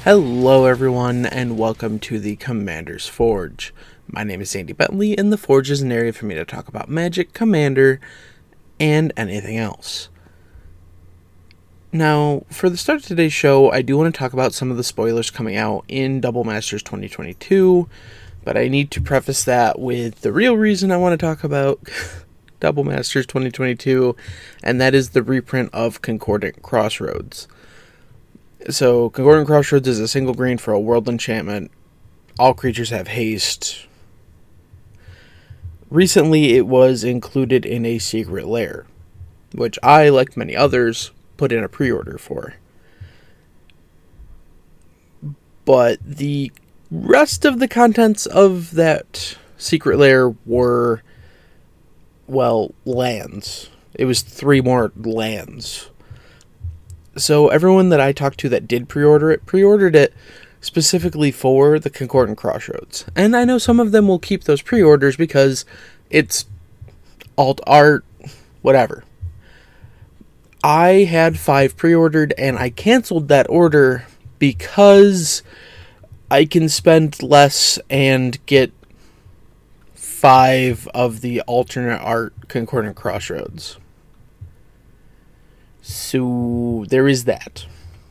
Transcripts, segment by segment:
Hello everyone, and welcome to the Commander's Forge. My name is Andy Bentley, and the Forge is an area for me to talk about Magic, Commander, and anything else. Now, for the start of today's show, I do want to talk about some of the spoilers coming out in Double Masters 2022, but I need to preface that with the real reason I want to talk about Double Masters 2022, and that is the reprint of Concordant Crossroads. So, Concordant Crossroads is a single green for a world enchantment. All creatures have haste. Recently, it was included in a secret lair, which I, like many others, put in a pre-order for. But the rest of the contents of that secret lair were, well, lands. It was 3 more lands. So everyone that I talked to that did pre-ordered it specifically for the Concordant Crossroads. And I know some of them will keep those pre-orders because it's alt art, whatever. I had 5 pre-ordered and I canceled that order because I can spend less and get 5 of the alternate art Concordant Crossroads. So there is that.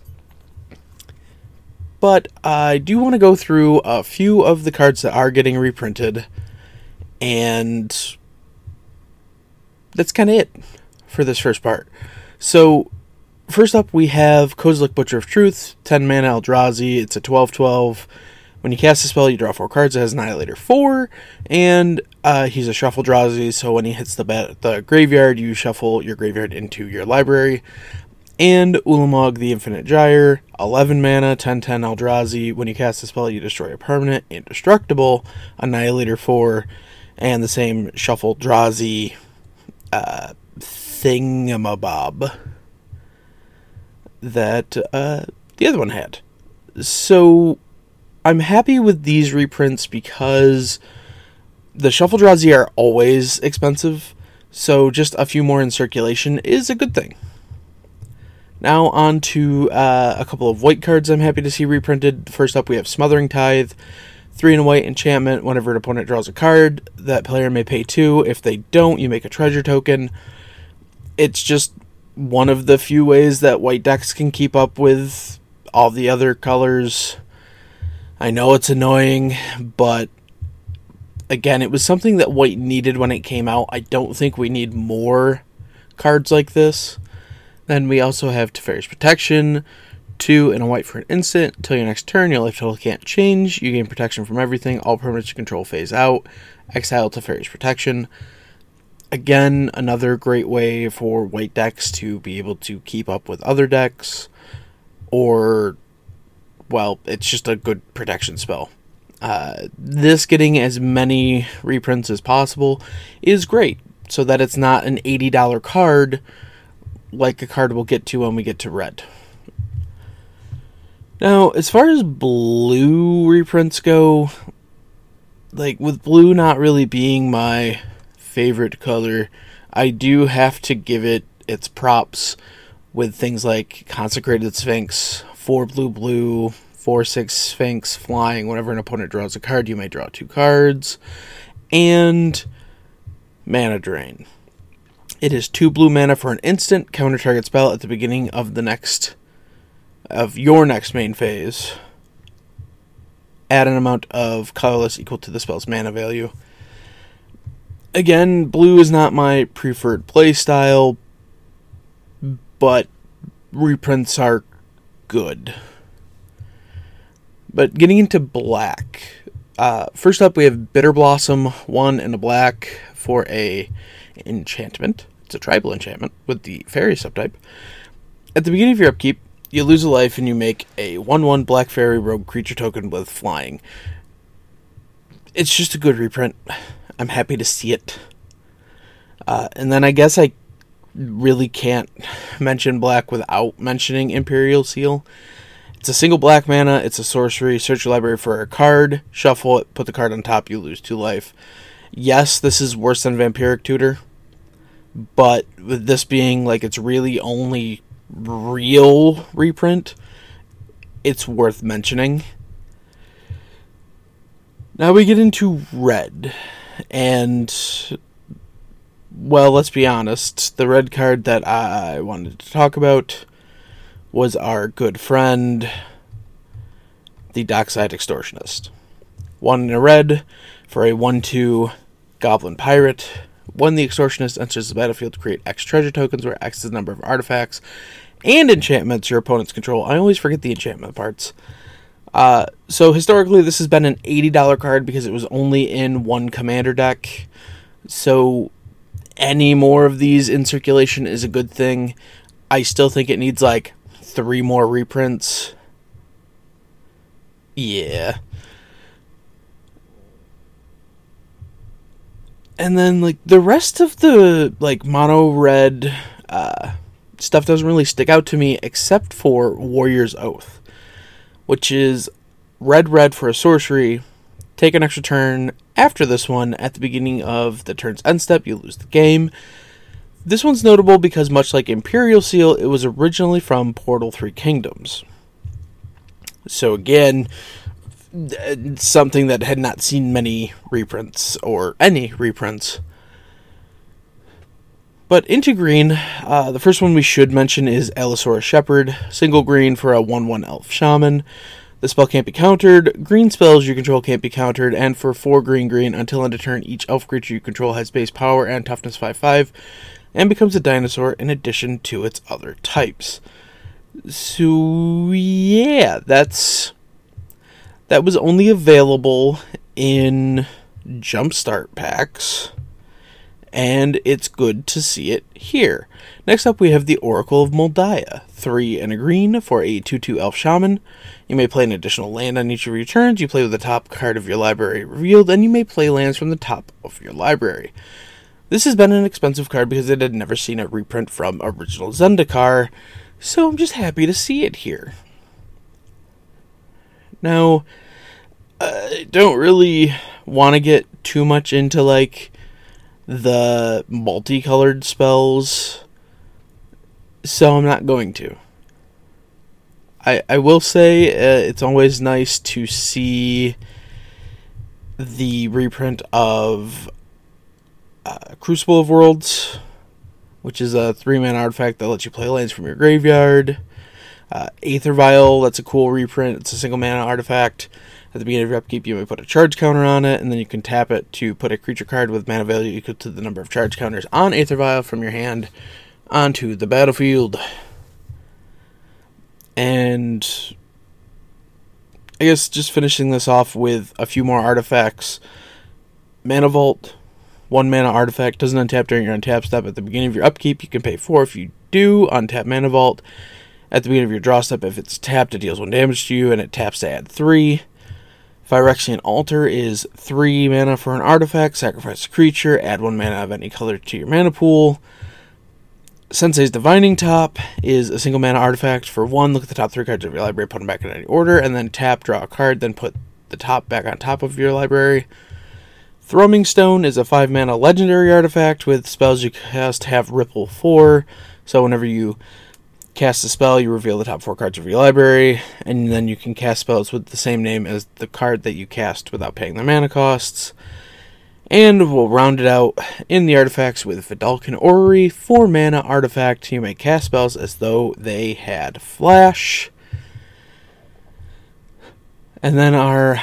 But I do want to go through a few of the cards that are getting reprinted, and that's kind of it for this first part. So first up we have Kozilek, Butcher of Truth, 10 mana Eldrazi. It's a 12/12. When you cast a spell, you draw 4 cards. It has Annihilator 4, and he's a shuffle Eldrazi, so when he hits the graveyard, you shuffle your graveyard into your library. And Ulamog, the Infinite Gyre, 11 mana, 10/10 Eldrazi. When you cast a spell, you destroy a permanent, indestructible, Annihilator 4, and the same shuffle Eldrazi thingamabob that the other one had. So I'm happy with these reprints because the Shuffle Eldrazi are always expensive, so just a few more in circulation is a good thing. Now on to a couple of white cards I'm happy to see reprinted. First up we have Smothering Tithe, 3 and a white enchantment. Whenever an opponent draws a card, that player may pay 2. If they don't, you make a treasure token. It's just one of the few ways that white decks can keep up with all the other colors. I know it's annoying, but again, it was something that white needed when it came out. I don't think we need more cards like this. Then we also have Teferi's Protection, 2 and a white for an instant. Until your next turn, your life total can't change. You gain protection from everything. All permanents you control phase out. Exile Teferi's Protection. Again, another great way for white decks to be able to keep up with other decks, or, well, it's just a good protection spell. This getting as many reprints as possible is great, so that it's not an $80 card like a card we'll get to when we get to red. Now, as far as blue reprints go, like with blue not really being my favorite color, I do have to give it its props with things like Consecrated Sphinx, 4 blue, 4/6 Sphinx, flying. Whenever an opponent draws a card, you may draw 2 cards. And Mana Drain. It is 2 blue mana for an instant. Counter target spell at the beginning of your next main phase. Add an amount of colorless equal to the spell's mana value. Again, blue is not my preferred playstyle, but reprints are good. But getting into black. First up we have Bitter Blossom, 1 and a black for a enchantment. It's a tribal enchantment with the fairy subtype. At the beginning of your upkeep, you lose a life and you make a 1/1 black fairy rogue creature token with flying. It's just a good reprint. I'm happy to see it. And then I guess I really can't mention black without mentioning Imperial Seal. It's a single black mana, it's a sorcery. Search your library for a card, shuffle it, put the card on top, you lose 2 life. Yes, this is worse than Vampiric Tutor, but with this being like its really only real reprint, it's worth mentioning. Now we get into red, and, well, let's be honest, the red card that I wanted to talk about was our good friend, the Dockside Extortionist. 1 in a red for a 1/2 Goblin Pirate. When the Extortionist enters the battlefield, to create X treasure tokens, where X is the number of artifacts and enchantments your opponents control. I always forget the enchantment parts. So historically, this has been an $80 card because it was only in one commander deck. So any more of these in circulation is a good thing. I still think it needs like 3 more reprints. Yeah. And then, like, the rest of the, like, mono red stuff doesn't really stick out to me except for Warrior's Oath, which is red for a sorcery. Take an extra turn after this one. At the beginning of the turn's end step, you lose the game. This one's notable because, much like Imperial Seal, it was originally from Portal 3 Kingdoms. So again, something that had not seen many reprints, or any reprints. But into green, the first one we should mention is Allosaurus Shepherd. Single green for a 1/1 Elf Shaman. The spell can't be countered, green spells you control can't be countered, and for 4 green, until end of turn, each elf creature you control has base power and toughness 5/5, and becomes a dinosaur in addition to its other types. So yeah, that was only available in Jumpstart packs, and it's good to see it here. Next up, we have the Oracle of Moldiah. 3 and a green for a 2/2 Elf Shaman. You may play an additional land on each of your turns. You play with the top card of your library revealed, and you may play lands from the top of your library. This has been an expensive card because it had never seen a reprint from original Zendikar, so I'm just happy to see it here. Now, I don't really want to get too much into, like, the multicolored spells, so I'm not going to. I will say it's always nice to see the reprint of Crucible of Worlds, which is a 3-mana artifact that lets you play lands from your graveyard. Aether Vial, that's a cool reprint. It's a single mana artifact. At the beginning of your upkeep, you may put a charge counter on it, and then you can tap it to put a creature card with mana value equal to the number of charge counters on Aether Vial from your hand onto the battlefield. And I guess just finishing this off with a few more artifacts. Mana Vault, 1 mana artifact, doesn't untap during your untap step. At the beginning of your upkeep, you can pay 4. If you do, untap Mana Vault. At the beginning of your draw step, if it's tapped, it deals 1 damage to you, and it taps to add 3. Phyrexian Altar is 3 mana for an artifact. Sacrifice a creature, add 1 mana of any color to your mana pool. Sensei's Divining Top is a single mana artifact for 1. Look at the top 3 cards of your library, put them back in any order, and then tap, draw a card, then put the top back on top of your library. Thrumming Stone is a 5 mana legendary artifact with spells you cast have Ripple 4. So whenever you cast a spell, you reveal the top 4 cards of your library, and then you can cast spells with the same name as the card that you cast without paying their mana costs. And we'll round it out in the artifacts with Vedalken Orrery, 4 mana artifact. You may cast spells as though they had flash. And then our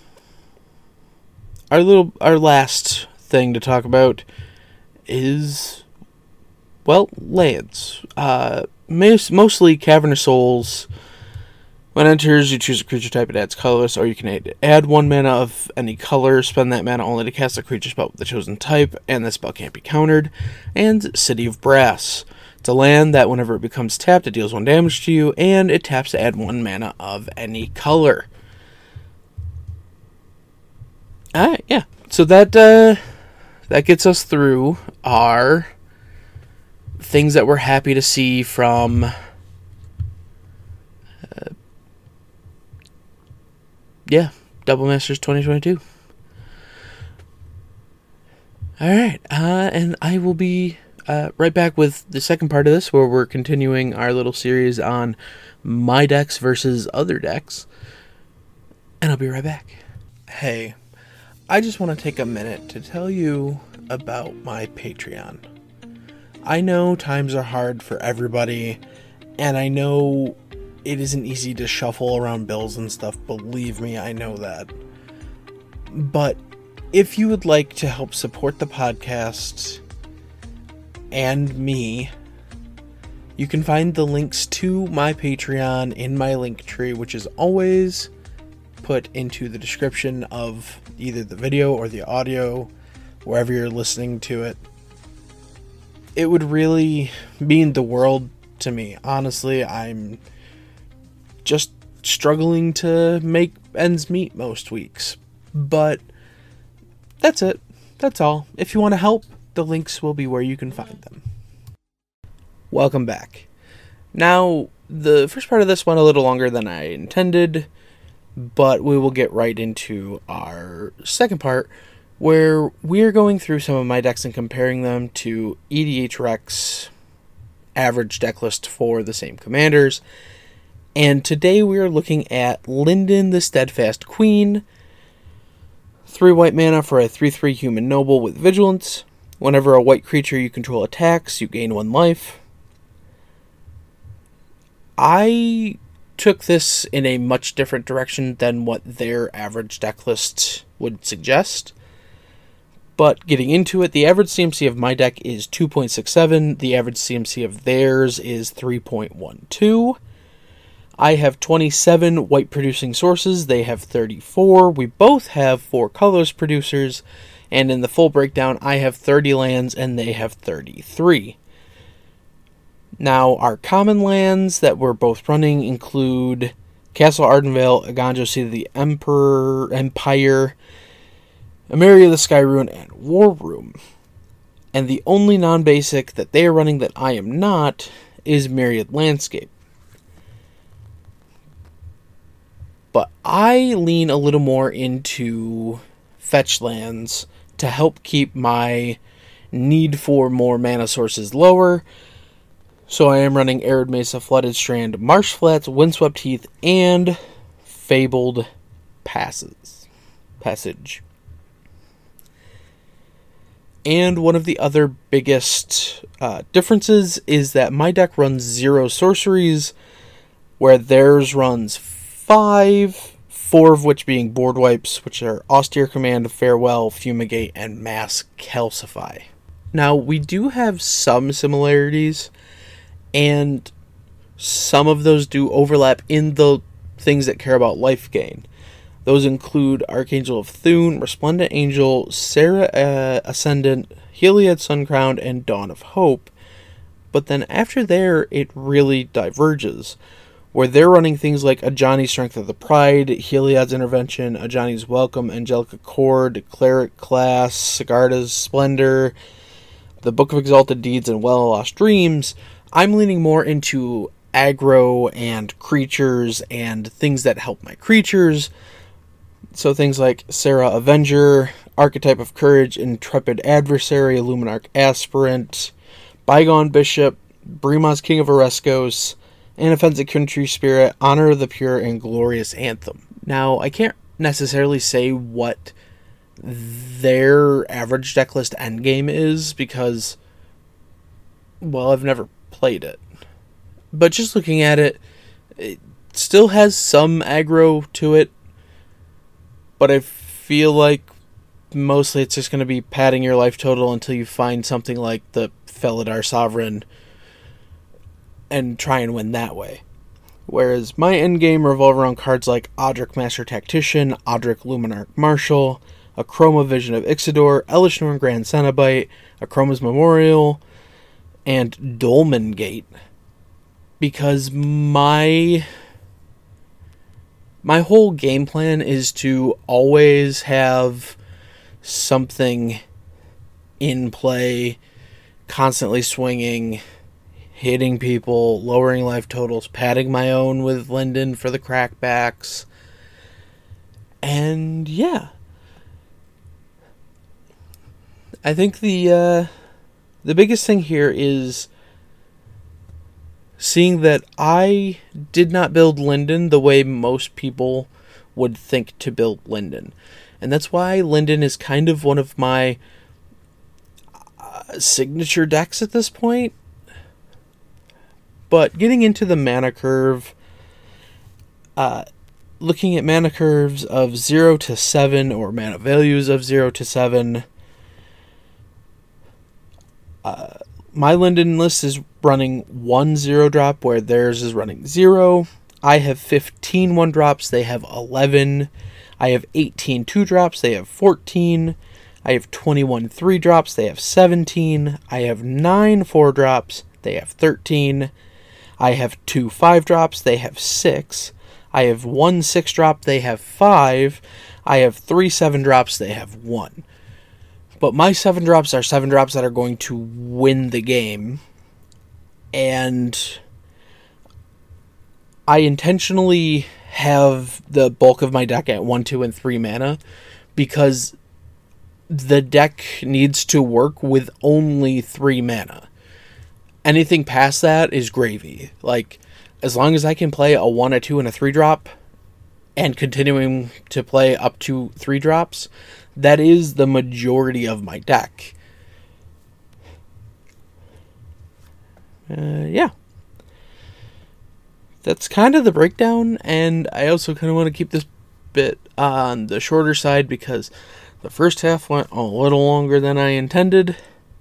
last thing to talk about is, well, lands. Mostly Cavernous Souls. When it enters, you choose a creature type, it adds colorless, or you can add 1 mana of any color, spend that mana only to cast a creature spell with the chosen type, and the spell can't be countered. And City of Brass. It's a land that whenever it becomes tapped, it deals 1 damage to you, and it taps to add 1 mana of any color. Alright, yeah. So that gets us through our things that we're happy to see from Double Masters 2022. Alright, and I will be right back with the second part of this, where we're continuing our little series on my decks versus other decks. And I'll be right back. Hey, I just want to take a minute to tell you about my Patreon. I know times are hard for everybody, and I know it isn't easy to shuffle around bills and stuff. Believe me, I know that. But if you would like to help support the podcast and me, you can find the links to my Patreon in my link tree, which is always put into the description of either the video or the audio, wherever you're listening to it. It would really mean the world to me. Honestly, I'm just struggling to make ends meet most weeks. But that's it. That's all. If you want to help, the links will be where you can find them. Welcome back. Now, the first part of this went a little longer than I intended, but we will get right into our second part, where we're going through some of my decks and comparing them to EDH Rec's average deck list for the same commanders. And today we are looking at Lyndon the Steadfast Queen, 3 white mana for a 3/3 human noble with vigilance. Whenever a white creature you control attacks, you gain 1 life. I took this in a much different direction than what their average deck list would suggest. But getting into it, the average CMC of my deck is 2.67. The average CMC of theirs is 3.12. I have 27 white producing sources. They have 34. We both have 4 colorless producers. And in the full breakdown, I have 30 lands and they have 33. Now, our common lands that we're both running include Castle Ardenvale, Aganjo Seat of the Empire, Emeria the Skyrune, and War Room. And the only non-basic that they are running that I am not is Myriad Landscape. But I lean a little more into fetch lands to help keep my need for more mana sources lower. So I am running Arid Mesa, Flooded Strand, Marsh Flats, Windswept Heath, and Fabled Passage. And one of the other biggest differences is that my deck runs 0 sorceries, where theirs runs 5, 4 of which being board wipes, which are Austere Command, Farewell, Fumigate, and Mass Calcify. Now, we do have some similarities, and some of those do overlap in the things that care about life gain. Those include Archangel of Thune, Resplendent Angel, Serra Ascendant, Heliod Suncrown, and Dawn of Hope. But then after there, it really diverges, where they're running things like Ajani's Strength of the Pride, Heliod's Intervention, Ajani's Welcome, Angelica Chord, Cleric Class, Sigarda's Splendor, the Book of Exalted Deeds, and Well Lost Dreams. I'm leaning more into aggro and creatures and things that help my creatures. So things like Serra Avenger, Archetype of Courage, Intrepid Adversary, Luminarch Aspirant, Bygone Bishop, Brima's King of Oreskos, and Offensive Country Spirit, Honor of the Pure, and Glorious Anthem. Now, I can't necessarily say what their average decklist endgame is because, well, I've never played it. But just looking at it, it still has some aggro to it, but I feel like mostly it's just going to be padding your life total until you find something like the Felidar Sovereign and try and win that way. Whereas my endgame revolve around cards like Odric Master Tactician, Odric Luminarch Marshal, Akroma Vision of Ixidor, Elish Norn Grand Cenobite, Akroma's Memorial, and Dolmen Gate. Because my whole game plan is to always have something in play, constantly swinging, hitting people, lowering life totals, padding my own with Lyndon for the crackbacks. And yeah, I think the The biggest thing here is seeing that I did not build Linden the way most people would think to build Linden. And that's why Linden is kind of one of my signature decks at this point. But getting into the mana curve, looking at mana curves of 0 to 7, or mana values of 0 to 7, my Linden list is running 1 0-drop, where theirs is running 0. I have 15 1-drops, they have 11. I have 18 2-drops, they have 14. I have 21 3-drops, they have 17. I have 9 4-drops, they have 13. I have 2 5-drops, they have 6. I have 1 6-drop, they have 5. I have 3 7-drops, they have 1. But my 7-drops are 7-drops that are going to win the game. And I intentionally have the bulk of my deck at 1, 2, and 3 mana because the deck needs to work with only 3 mana. Anything past that is gravy. Like, as long as I can play a 1, a 2, and a 3-drop, and continuing to play up to 3-drops, that is the majority of my deck. Yeah. That's kind of the breakdown, and I also kind of want to keep this bit on the shorter side because the first half went a little longer than I intended.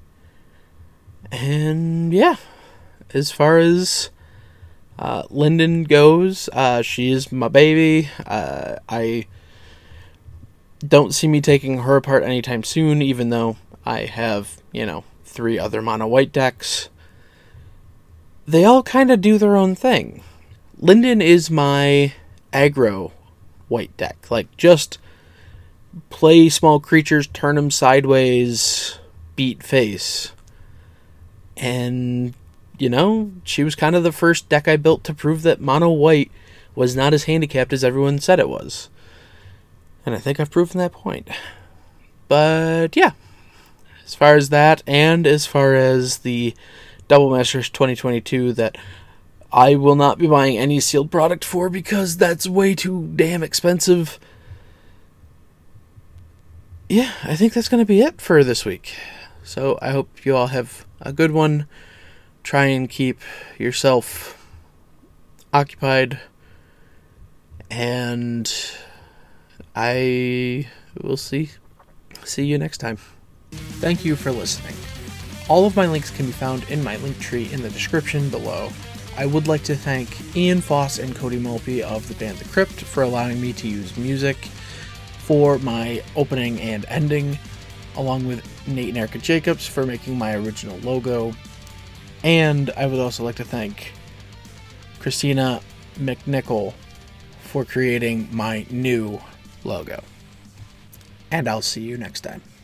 And yeah, as far as Linden goes, she is my baby. I don't see me taking her apart anytime soon, even though I have, 3 other mono white decks. They all kind of do their own thing. Linden is my aggro white deck. Like, just play small creatures, turn them sideways, beat face. And, she was kind of the first deck I built to prove that mono white was not as handicapped as everyone said it was. And I think I've proven that point. But, yeah. As far as that, and as far as the Double Masters 2022 that I will not be buying any sealed product for because that's way too damn expensive. Yeah, I think that's going to be it for this week. So I hope you all have a good one. Try and keep yourself occupied. And I will see you next time. Thank you for listening. All of my links can be found in my link tree in the description below. I would like to thank Ian Foss and Cody Mulpey of the band The Crypt for allowing me to use music for my opening and ending, along with Nate and Erica Jacobs for making my original logo. And I would also like to thank Christina McNichol for creating my new logo. And I'll see you next time.